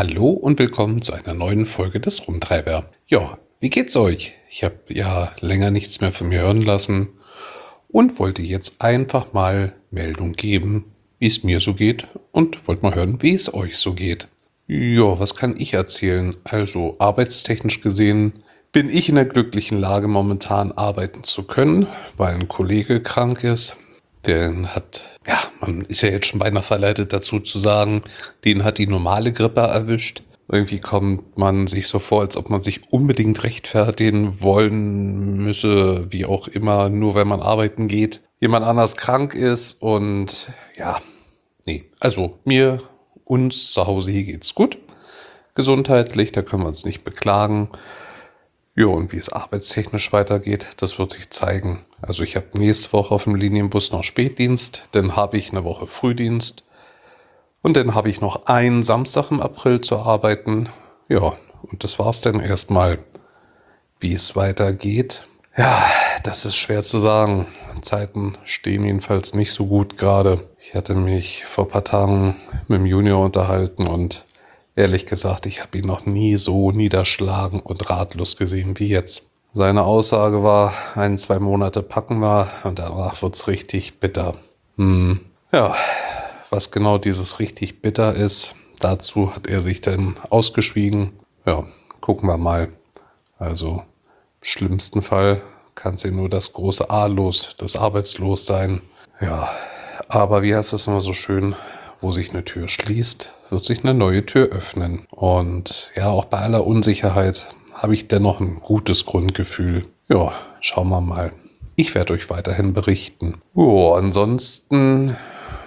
Hallo und willkommen zu einer neuen Folge des Rumtreiber. Ja, wie geht's euch? Ich habe ja länger nichts mehr von mir hören lassen und wollte jetzt einfach mal Meldung geben, wie es mir so geht und wollte mal hören, wie es euch so geht. Ja, was kann ich erzählen? Also arbeitstechnisch gesehen bin ich in der glücklichen Lage, momentan arbeiten zu können, weil ein Kollege krank ist. Man ist ja jetzt schon beinahe verleitet dazu zu sagen, den hat die normale Grippe erwischt. Irgendwie kommt man sich so vor, als ob man sich unbedingt rechtfertigen wollen müsse, wie auch immer, nur wenn man arbeiten geht. Jemand anders krank ist und ja, nee, also uns zu Hause hier geht's gut. Gesundheitlich, da können wir uns nicht beklagen. Ja, und wie es arbeitstechnisch weitergeht, das wird sich zeigen. Also ich habe nächste Woche auf dem Linienbus noch Spätdienst, dann habe ich eine Woche Frühdienst und dann habe ich noch einen Samstag im April zu arbeiten. Ja, und das war's dann erstmal. Wie es weitergeht, ja, das ist schwer zu sagen. Zeiten stehen jedenfalls nicht so gut gerade. Ich hatte mich vor ein paar Tagen mit dem Junior unterhalten und ehrlich gesagt, ich habe ihn noch nie so niederschlagen und ratlos gesehen wie jetzt. Seine Aussage war, 1, 2 Monate packen wir und danach wird's richtig bitter. Ja, was genau dieses richtig bitter ist, dazu hat er sich dann ausgeschwiegen. Ja, gucken wir mal. Also im schlimmsten Fall kann es ja nur das große A-Los, das Arbeitslos sein. Ja, aber wie heißt es immer so schön, wo sich eine Tür schließt, wird sich eine neue Tür öffnen. Und ja, auch bei aller Unsicherheit habe ich dennoch ein gutes Grundgefühl. Ja, schauen wir mal. Ich werde euch weiterhin berichten. Ansonsten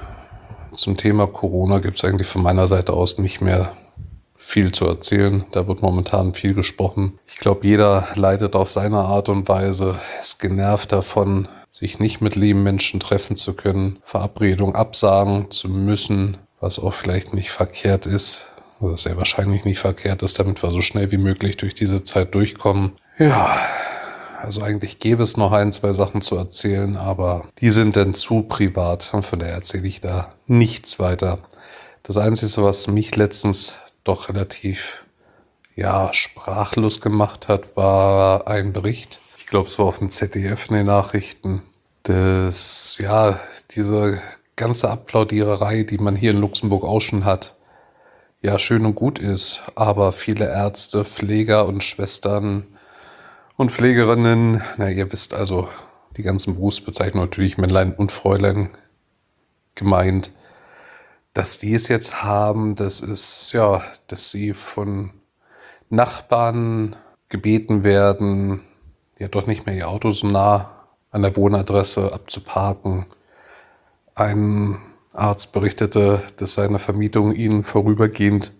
zum Thema Corona gibt es eigentlich von meiner Seite aus nicht mehr viel zu erzählen. Da wird momentan viel gesprochen. Ich glaube, jeder leidet auf seine Art und Weise, ist genervt davon, sich nicht mit lieben Menschen treffen zu können, Verabredungen absagen zu müssen, was auch vielleicht nicht verkehrt ist, oder sehr wahrscheinlich nicht verkehrt ist, damit wir so schnell wie möglich durch diese Zeit durchkommen. Ja, also eigentlich gäbe es noch 1, 2 Sachen zu erzählen, aber die sind dann zu privat und von daher erzähle ich da nichts weiter. Das Einzige, was mich letztens doch relativ sprachlos gemacht hat, war ein Bericht. Ich glaube, es war auf dem ZDF in den Nachrichten. Diese ganze Applaudiererei, die man hier in Luxemburg auch schon hat, ja, schön und gut ist, aber viele Ärzte, Pfleger und Schwestern und Pflegerinnen, ihr wisst also, die ganzen Berufsbezeichnungen, natürlich Männlein und Fräulein gemeint, dass die es jetzt haben, das ist ja, dass sie von Nachbarn gebeten werden, ja doch nicht mehr ihr Auto so nah an der Wohnadresse abzuparken. Ein Arzt berichtete, dass seine Vermietung ihnen vorübergehend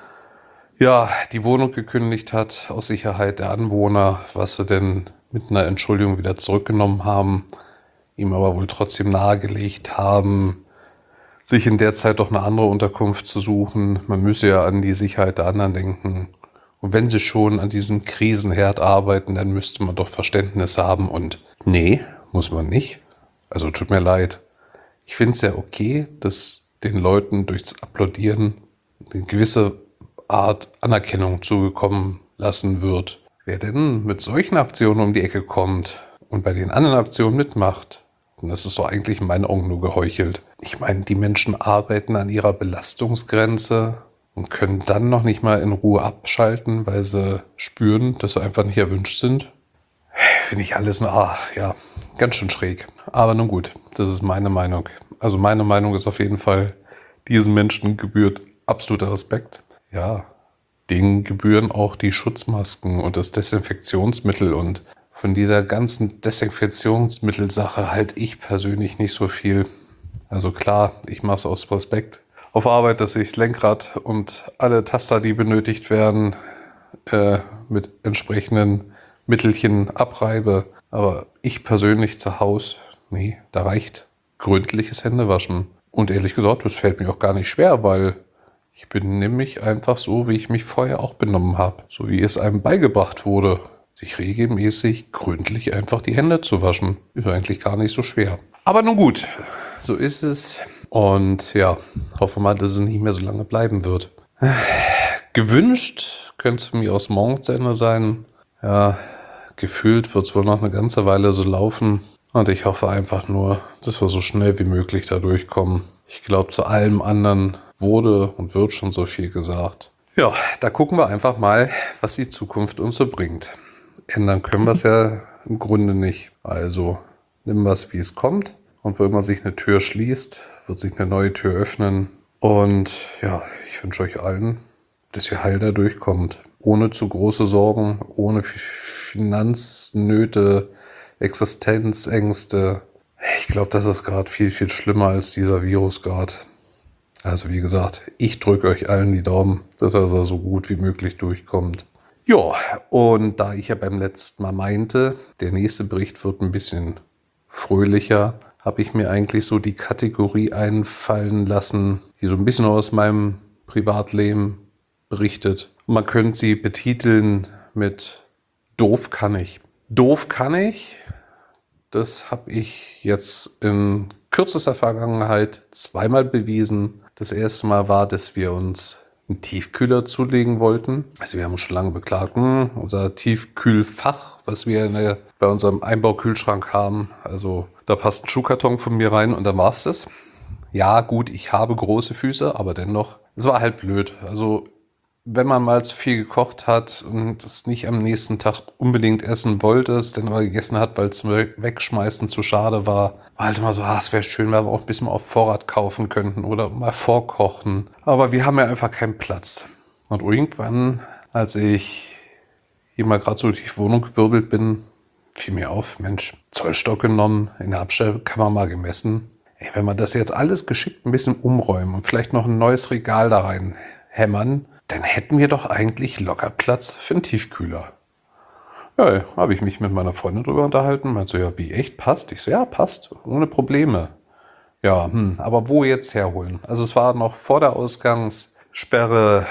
die Wohnung gekündigt hat aus Sicherheit der Anwohner, was sie denn mit einer Entschuldigung wieder zurückgenommen haben, ihm aber wohl trotzdem nahegelegt haben, sich in der Zeit doch eine andere Unterkunft zu suchen. Man müsse ja an die Sicherheit der anderen denken. Und wenn sie schon an diesem Krisenherd arbeiten, dann müsste man doch Verständnis haben. Und nee, muss man nicht. Also tut mir leid. Ich finde es ja okay, dass den Leuten durchs Applaudieren eine gewisse Art Anerkennung zugekommen lassen wird. Wer denn mit solchen Aktionen um die Ecke kommt und bei den anderen Aktionen mitmacht, dann ist es doch eigentlich in meinen Augen nur geheuchelt. Ich meine, die Menschen arbeiten an ihrer Belastungsgrenze und können dann noch nicht mal in Ruhe abschalten, weil sie spüren, dass sie einfach nicht erwünscht sind. Finde ich alles ganz schön schräg. Aber nun gut, das ist meine Meinung. Also meine Meinung ist auf jeden Fall, diesen Menschen gebührt absoluter Respekt. Ja, denen gebühren auch die Schutzmasken und das Desinfektionsmittel, und von dieser ganzen Desinfektionsmittelsache halte ich persönlich nicht so viel. Also klar, ich mache es aus Respekt auf Arbeit, dass ich das Lenkrad und alle Taster, die benötigt werden, mit entsprechenden Mittelchen abreibe. Aber ich persönlich zu Hause, nee, da reicht gründliches Händewaschen. Und ehrlich gesagt, das fällt mir auch gar nicht schwer, weil ich benehme mich einfach so, wie ich mich vorher auch benommen habe. So wie es einem beigebracht wurde, sich regelmäßig gründlich einfach die Hände zu waschen. Ist eigentlich gar nicht so schwer. Aber nun gut, so ist es. Und ja, hoffe mal, dass es nicht mehr so lange bleiben wird. Gewünscht könnte es für mich aus morgens zu Ende sein. Ja, gefühlt wird es wohl noch eine ganze Weile so laufen. Und ich hoffe einfach nur, dass wir so schnell wie möglich da durchkommen. Ich glaube, zu allem anderen wurde und wird schon so viel gesagt. Ja, da gucken wir einfach mal, was die Zukunft uns so bringt. Ändern können wir es ja im Grunde nicht. Also nimm was, wie es kommt. Und wenn man sich eine Tür schließt, wird sich eine neue Tür öffnen. Und ja, ich wünsche euch allen, dass ihr heil da durchkommt. Ohne zu große Sorgen, ohne Finanznöte, Existenzängste. Ich glaube, das ist gerade viel, viel schlimmer als dieser Virus gerade. Also wie gesagt, ich drücke euch allen die Daumen, dass er so gut wie möglich durchkommt. Ja, und da ich ja beim letzten Mal meinte, der nächste Bericht wird ein bisschen fröhlicher, habe ich mir eigentlich so die Kategorie einfallen lassen, die so ein bisschen aus meinem Privatleben berichtet. Und man könnte sie betiteln mit Doof kann ich. Doof kann ich, das habe ich jetzt in kürzester Vergangenheit zweimal bewiesen. Das erste Mal war, dass wir uns einen Tiefkühler zulegen wollten. Also wir haben uns schon lange beklagt, unser Tiefkühlfach, was wir bei unserem Einbaukühlschrank haben, also da passt ein Schuhkarton von mir rein und dann war es das. Ja gut, ich habe große Füße, aber dennoch, es war halt blöd. Also wenn man mal zu viel gekocht hat und es nicht am nächsten Tag unbedingt essen wollte, es dann aber gegessen hat, weil es wegschmeißen zu schade war, war halt immer so, es wäre schön, wenn wir auch ein bisschen auf Vorrat kaufen könnten oder mal vorkochen. Aber wir haben ja einfach keinen Platz. Und irgendwann, als ich hier mal gerade so durch die Wohnung gewirbelt bin, fiel mir auf, Mensch, Zollstock genommen, in der Abstellkammer mal gemessen. Ey, wenn wir das jetzt alles geschickt ein bisschen umräumen und vielleicht noch ein neues Regal da rein hämmern, dann hätten wir doch eigentlich locker Platz für einen Tiefkühler. Ja, habe ich mich mit meiner Freundin drüber unterhalten. Meinte so, ja, wie, echt, passt? Ich so, ja, passt, ohne Probleme. Ja, aber wo jetzt herholen? Also es war noch vor der Ausgangssperre,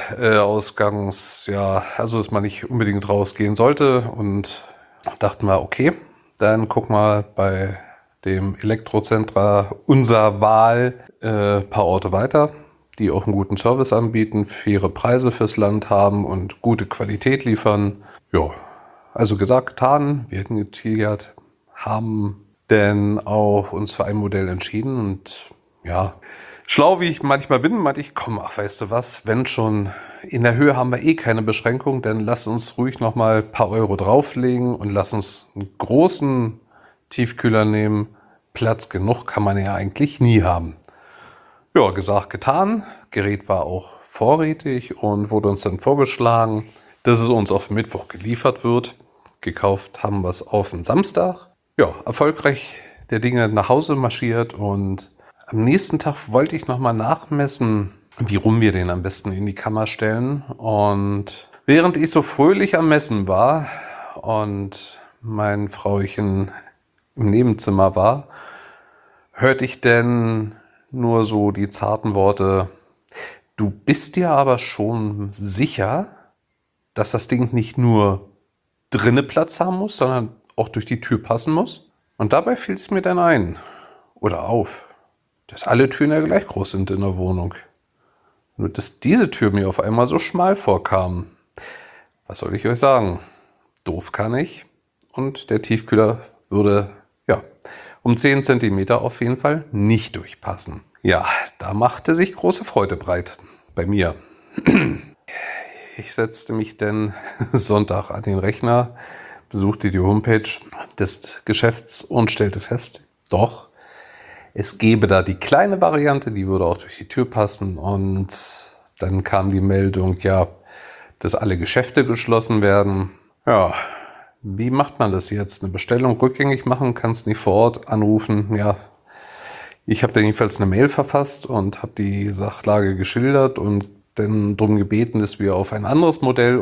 also dass man nicht unbedingt rausgehen sollte. Und dachten wir, okay, dann guck mal bei dem Elektrozentra unserer Wahl paar Orte weiter, die auch einen guten Service anbieten, faire Preise fürs Land haben und gute Qualität liefern. Ja, also gesagt, getan, wir hätten getigert, haben denn auch uns für ein Modell entschieden und ja, schlau wie ich manchmal bin, meinte ich, komm, weißt du was, wenn schon, in der Höhe haben wir eh keine Beschränkung, dann lass uns ruhig nochmal ein paar Euro drauflegen und lass uns einen großen Tiefkühler nehmen. Platz genug kann man ja eigentlich nie haben. Ja, gesagt, getan. Gerät war auch vorrätig und wurde uns dann vorgeschlagen, dass es uns auf Mittwoch geliefert wird. Gekauft haben wir es auf den Samstag. Ja, erfolgreich der Dinge nach Hause marschiert und am nächsten Tag wollte ich nochmal nachmessen, wie rum wir den am besten in die Kammer stellen. Und während ich so fröhlich am Messen war und mein Frauchen im Nebenzimmer war, hörte ich denn nur so die zarten Worte, du bist dir aber schon sicher, dass das Ding nicht nur drinnen Platz haben muss, sondern auch durch die Tür passen muss? Und dabei fiel es mir dann ein oder auf, dass alle Türen ja gleich groß sind in der Wohnung. Nur dass diese Tür mir auf einmal so schmal vorkam. Was soll ich euch sagen? Doof kann ich. Und der Tiefkühler würde, ja, um 10 Zentimeter auf jeden Fall nicht durchpassen. Ja, da machte sich große Freude breit bei mir. Ich setzte mich dann Sonntag an den Rechner, besuchte die Homepage des Geschäfts und stellte fest, doch, es gäbe da die kleine Variante, die würde auch durch die Tür passen. Und dann kam die Meldung, ja, dass alle Geschäfte geschlossen werden. Ja, wie macht man das jetzt? Eine Bestellung rückgängig machen, kannst nicht vor Ort anrufen. Ja, ich habe dann jedenfalls eine Mail verfasst und habe die Sachlage geschildert und dann darum gebeten, dass wir auf ein anderes Modell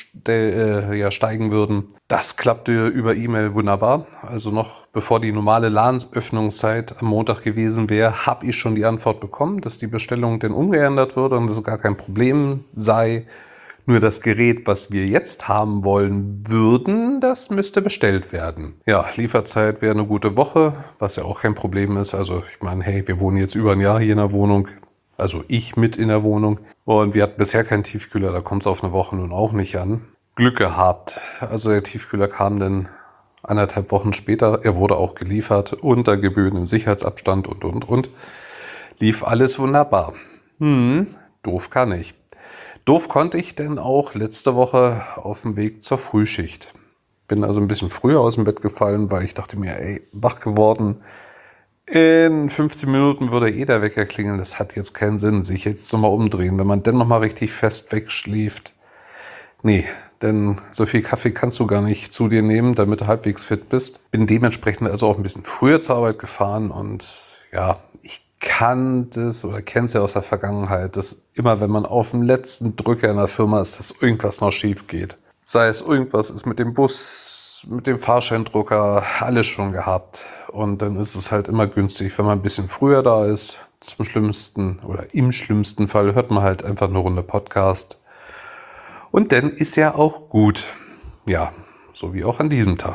steigen würden. Das klappte über E-Mail wunderbar. Also noch bevor die normale Ladenöffnungszeit am Montag gewesen wäre, habe ich schon die Antwort bekommen, dass die Bestellung dann umgeändert würde und dass es gar kein Problem sei. Nur das Gerät, was wir jetzt haben wollen würden, das müsste bestellt werden. Ja, Lieferzeit wäre eine gute Woche, was ja auch kein Problem ist. Also ich meine, hey, wir wohnen jetzt über ein Jahr hier in der Wohnung. Also ich mit in der Wohnung. Und wir hatten bisher keinen Tiefkühler, da kommt es auf eine Woche nun auch nicht an. Glück gehabt. Also der Tiefkühler kam dann 1,5 Wochen später. Er wurde auch geliefert, unter gebührendem Sicherheitsabstand und. Lief alles wunderbar. Doof kann ich. Doof konnte ich denn auch letzte Woche auf dem Weg zur Frühschicht. Bin also ein bisschen früher aus dem Bett gefallen, weil ich dachte mir, wach geworden. In 15 Minuten würde der Wecker klingeln. Das hat jetzt keinen Sinn, sich jetzt nochmal umdrehen. Wenn man dann nochmal richtig fest wegschläft. Nee, denn so viel Kaffee kannst du gar nicht zu dir nehmen, damit du halbwegs fit bist. Bin dementsprechend also auch ein bisschen früher zur Arbeit gefahren und ja, ich kenne es ja aus der Vergangenheit, dass immer, wenn man auf dem letzten Drücker in der Firma ist, dass irgendwas noch schief geht. Sei es irgendwas ist mit dem Bus, mit dem Fahrscheindrucker, alles schon gehabt. Und dann ist es halt immer günstig, wenn man ein bisschen früher da ist. Im schlimmsten Fall hört man halt einfach eine Runde Podcast. Und dann ist ja auch gut. Ja, so wie auch an diesem Tag.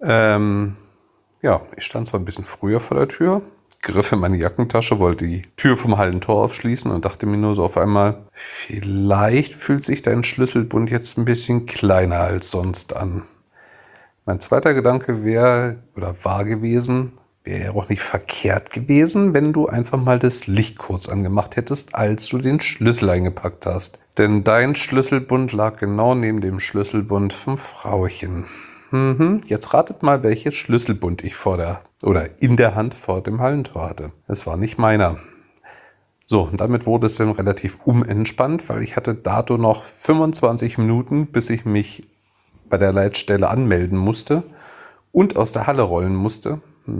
Ich stand zwar ein bisschen früher vor der Tür, griff in meine Jackentasche, wollte die Tür vom Hallentor aufschließen und dachte mir nur so auf einmal, vielleicht fühlt sich dein Schlüsselbund jetzt ein bisschen kleiner als sonst an. Mein zweiter Gedanke war gewesen, wäre ja auch nicht verkehrt gewesen, wenn du einfach mal das Licht kurz angemacht hättest, als du den Schlüssel eingepackt hast. Denn dein Schlüsselbund lag genau neben dem Schlüsselbund vom Frauchen. Jetzt ratet mal, welches Schlüsselbund ich in der Hand vor dem Hallentor hatte. Es war nicht meiner. So, und damit wurde es dann relativ unentspannt, weil ich hatte dato noch 25 Minuten, bis ich mich bei der Leitstelle anmelden musste und aus der Halle rollen musste.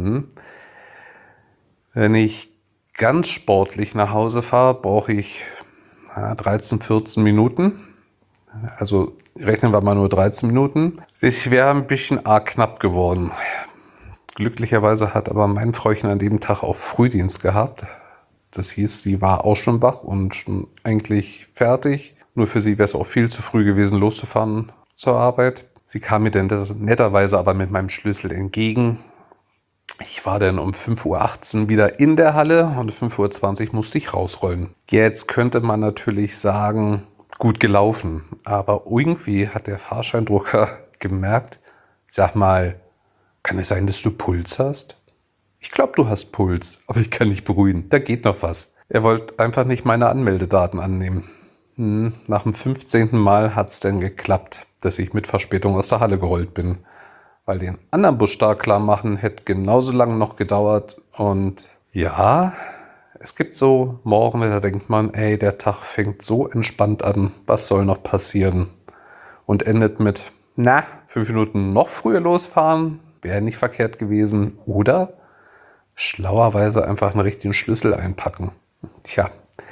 Wenn ich ganz sportlich nach Hause fahre, brauche ich 13, 14 Minuten. Also rechnen wir mal nur 13 Minuten. Ich wäre ein bisschen arg knapp geworden. Glücklicherweise hat aber mein Frauchen an dem Tag auch Frühdienst gehabt. Das hieß, sie war auch schon wach und schon eigentlich fertig. Nur für sie wäre es auch viel zu früh gewesen, loszufahren zur Arbeit. Sie kam mir dann netterweise aber mit meinem Schlüssel entgegen. Ich war dann um 5:18 Uhr wieder in der Halle und um 5:20 Uhr musste ich rausrollen. Jetzt könnte man natürlich sagen, gut gelaufen. Aber irgendwie hat der Fahrscheindrucker gemerkt, sag mal, kann es sein, dass du Puls hast? Ich glaube, du hast Puls, aber ich kann dich beruhigen. Da geht noch was. Er wollte einfach nicht meine Anmeldedaten annehmen. Nach dem 15. Mal hat es dann geklappt, dass ich mit Verspätung aus der Halle gerollt bin. Weil den anderen Bus startklar machen hätte genauso lange noch gedauert. Und ja, es gibt so Morgen, da denkt man, der Tag fängt so entspannt an. Was soll noch passieren? Und endet mit, 5 Minuten noch früher losfahren, wäre nicht verkehrt gewesen. Oder schlauerweise einfach einen richtigen Schlüssel einpacken. Tja,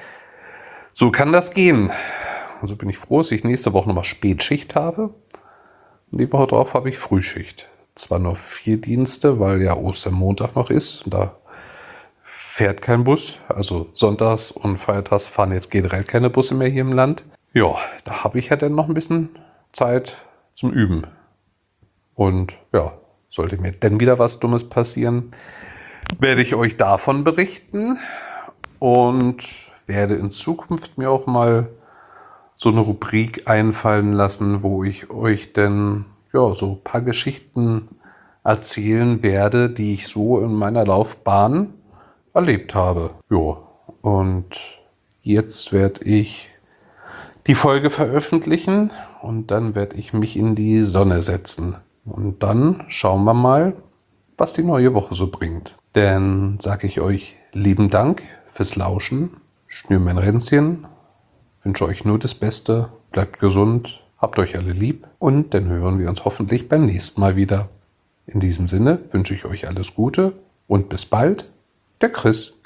so kann das gehen. Also bin ich froh, dass ich nächste Woche nochmal Spätschicht habe. Und die Woche drauf habe ich Frühschicht. Zwar nur 4 Dienste, weil ja Ostermontag noch ist. Da fährt kein Bus. Also sonntags und feiertags fahren jetzt generell keine Busse mehr hier im Land. Ja, da habe ich ja dann noch ein bisschen Zeit zum Üben. Und ja, sollte mir dann wieder was Dummes passieren, werde ich euch davon berichten und werde in Zukunft mir auch mal so eine Rubrik einfallen lassen, wo ich euch dann so ein paar Geschichten erzählen werde, die ich so in meiner Laufbahn erlebt habe. Ja, und jetzt werde ich die Folge veröffentlichen und dann werde ich mich in die Sonne setzen. Und dann schauen wir mal, was die neue Woche so bringt. Dann sage ich euch lieben Dank fürs Lauschen. Schnür mein Ränzchen. Wünsche euch nur das Beste. Bleibt gesund. Habt euch alle lieb. Und dann hören wir uns hoffentlich beim nächsten Mal wieder. In diesem Sinne wünsche ich euch alles Gute und bis bald. Der Chris.